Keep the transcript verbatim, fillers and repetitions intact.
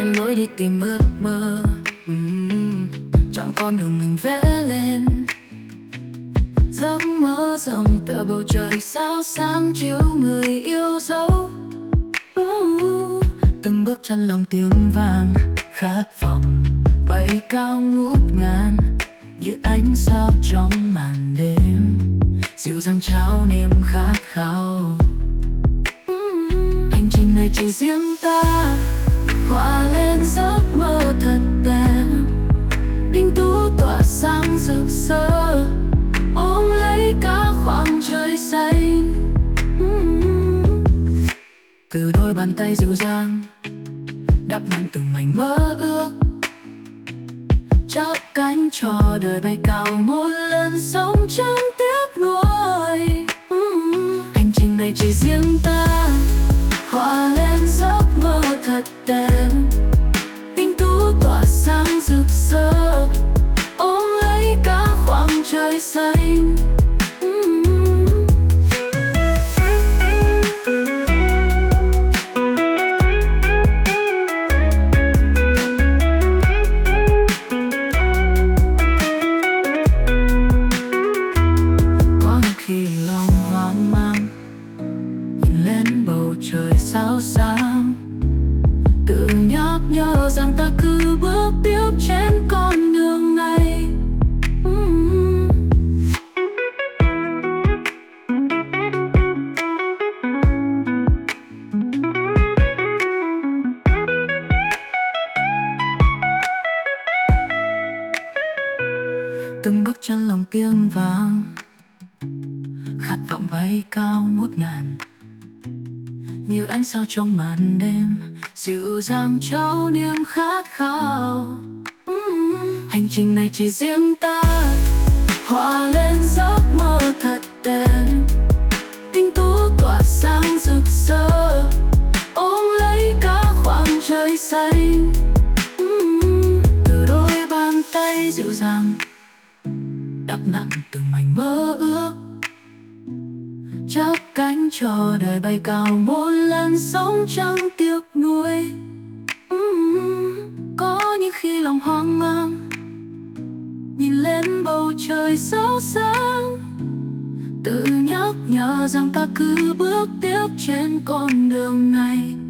trên lối đi tìm ước mơ. Ừm, Chọn con đường mình vẽ lên, giấc mơ rộng tựa bầu trời sao sáng chiếu người yêu dấu. Uh, từng bước chân lòng tiếng vàng, khát vọng bay cao ngút ngàn như ánh sao trong màn đêm, dịu dàng trao niềm khát khao. Hành trình này chỉ riêng ta, hòa lên giấc mơ thật đẹp. Đinh tú tỏa sáng rực rỡ, ôm lấy cả khoảng trời xanh. Từ đôi bàn tay dịu dàng đắp nặn từng mảnh mơ ước, chắp cánh cho đời bay cao một lần sống chẳng tiếc nuối. Hành trình này chỉ riêng ta, hòa lên giấc mơ thật đẹp. Tinh tú tỏa sáng rực rỡ, ôm lấy cả khoảng trời xanh. Trời sao sáng tự nhắc nhở rằng ta cứ bước tiếp trên con đường này. uhm. Từng bước chân lòng tiếng vàng, khát vọng bay cao ngút ngàn như ánh sao trong màn đêm, dịu dàng trao niềm khát khao. uhm. Hành trình này chỉ riêng ta, hòa lên giấc mơ thật đẹp. Tinh tú tỏa sáng rực rỡ, ôm lấy cả khoảng trời xanh. uhm. Từ đôi bàn tay dịu dàng đắp nặn từng mảnh mơ ước, chắp cánh cho đời bay cao một lần sống chẳng tiếc nuối. uhm, Có những khi lòng hoang mang, nhìn lên bầu trời sao sáng, tự nhắc nhở rằng ta cứ bước tiếp trên con đường này.